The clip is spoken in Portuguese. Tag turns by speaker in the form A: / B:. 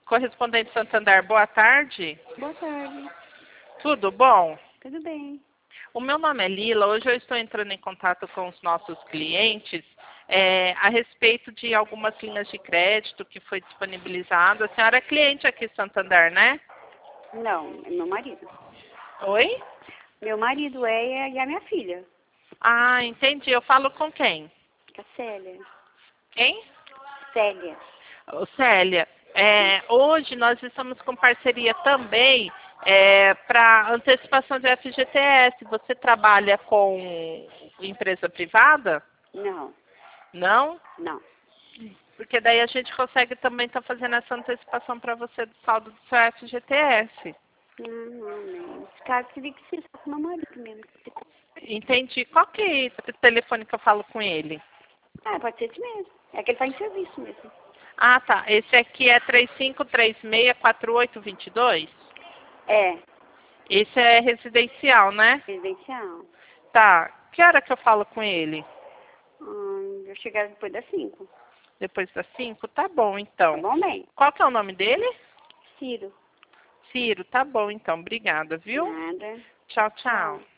A: Correspondente Santander, boa tarde.
B: Boa tarde.
A: Tudo bom?
B: Tudo bem.
A: O meu nome é Lila. Hoje eu estou entrando em contato com os nossos clientes a respeito de algumas linhas de crédito que foi disponibilizado. A senhora é cliente aqui Santander, né?
B: Não, é meu marido.
A: Oi?
B: Meu marido e a minha filha,
A: Ah, entendi. Eu falo com quem?
B: a Célia.
A: Quem?
B: Célia.
A: Ô, Célia, hoje nós estamos com parceria também para antecipação de FGTS. Você trabalha com empresa privada?
B: Não,
A: Não?
B: não.
A: Porque daí a gente consegue também estar fazendo essa antecipação para você do saldo do seu FGTS.
B: Não. Esse caso teria que ser só com meu marido mesmo.
A: Entendi. Qual que é o telefone que eu falo com ele?
B: Ah, pode ser esse mesmo. É que ele está em serviço mesmo.
A: Ah, tá. Esse aqui é 3536-4822?
B: É,
A: Esse é residencial, né?
B: residencial.
A: Tá. Que hora que eu falo com ele?
B: Eu chegar depois das 5.
A: Depois das 5? Tá bom,
B: Tá
A: então.
B: bom, bem?
A: Qual que é o nome dele?
B: Ciro.
A: Ciro. Tá bom, então. Obrigada, viu?
B: Nada.
A: Tchau, tchau.
B: Tchau.